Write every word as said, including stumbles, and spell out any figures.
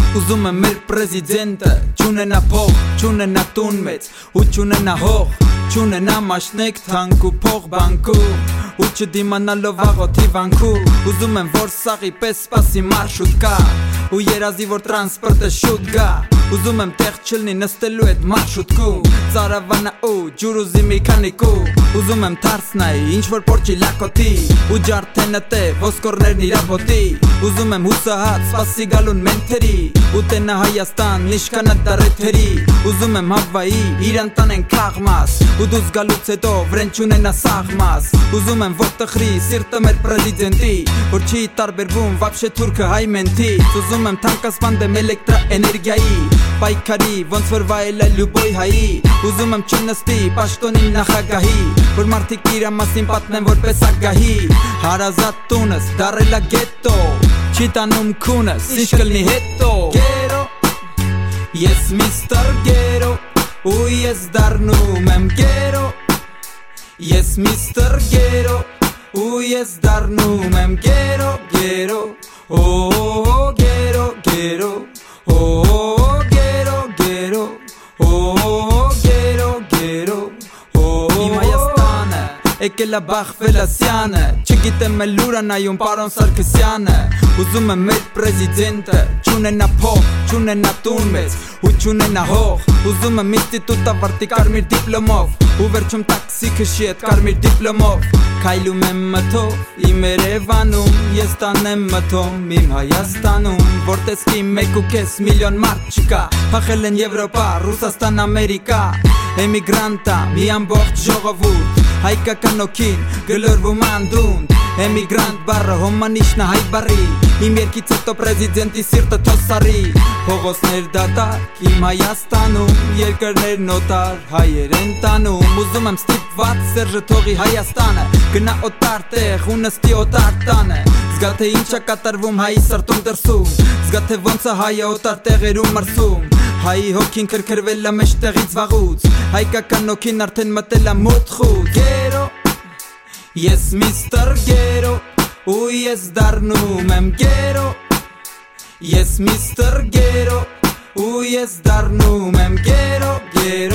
Ուզում եմ մեր պրեզիդենտը չունենա փող, չունենա տուն մեծ ու չունենա հող, չունենա մաշնեք թանկ ու փող բանկում ու չդիմանալով աղոթի վանքում։ Ուզում եմ որ սաղի պես սպասի մարշրուտկա ու երազի որ տրանսպորտը շուտ գա։ Ուզում եմ տեղ չլնի նստելու այդ մարշրուտքում, ծարավանա ու ջուր ուզի մի քանիկու։ Ուզում եմ թարսնայի ինչ որ պորչի լակոտի ու ջարդենը տե ոսկորներն իրապոտի։ Ուզում եմ հուսահատ սպասի գալուն մենթերի ու տենա Հայաստան նիշկանա դարեթերի։ Ուզում եմ հավայի իրան տանեն քաղմաս ու դուս գալուց հետո վրեն չունենա սաղմաս։ Ուզում եմ որ տխրի սիրտը մեր պրեզիդենտի, որ չի տարբերվում վաբշե թուրքը հայ մենթից։ Ուզում եմ թանկասպանդեմ էլեկտրաէներգիայի, պայքարի ոնց որ վայելա լյուբոյ հայի։ Ուզում եմ չնստի պաշտոնի նախագահի, որ մարդիկ իրա մասին պատմեն որպես ագահի։ Հարազատ տունս դարելա գետո, չի տանում քունս, ինչ կլնի հետո։ Գերո, ես միստր Գերո, ու ես դառնում եմ գերո։ Ես միստր Գերո, ու ես դառնում եմ գերո, գերո, օ գերո, գերո, օ գերո, գերո, օ գերո, գերո, իմ Հայաստանը եկել է բախվել ասյանը, չգիտեմ էլ ուր է նայում պարոն Սարգսյանը։ Ուզում եմ մեր պրեզիդենտը չունենա փող, չունենա տուն մեծ ու չունենա հող։ Ուզում եմ ինստիտուտ ավարտի կարմիր դիպլոմով ու վերջում տաքսի քշի այդ կարմիր դիպլոմով։ Քայլում եմ մթով իմ Երևանում, ես տանեմ մթում իմ Հայաստանում, որ տեսքի մեկ ու կես միլիոն մարդ չկա, փախել են Եվրոպա, Ռուսաստան, Ամերիկա։ Էմիգրանտա մի ամբողջ ժողովուրդ, հայկական օքին գլորվում անդունդ։ Էմիգրանտ բառը հոմանիշն է հայ բառի, իմ երկից հետո պրեզիդենտի սիրտը թոսարի։ Փողոցներ դատարկ իմ Հայաստանում, երկրներ նոտար հայեր են տանում։ Ուզում եմ ստիպված Սերժը թողի Հայաստանը, գնա օտար տեղ ու նստի օտար տանը։ Զգա թե ինչ է կատարվում հայի սրտում դրսում, զգա թե ոնց է հայը օտար տեղերում մրսում։ Հայի հոգին քրքրվել է մեջտեղից վաղուց, հայկական հոգին արդեն մտել է մոտ խուտ։ Գերո, ես միստր Գերո, ու ես դառնում եմ գերո։ Ես միստր Գերո, ու ես դառնում եմ գերո, գերո։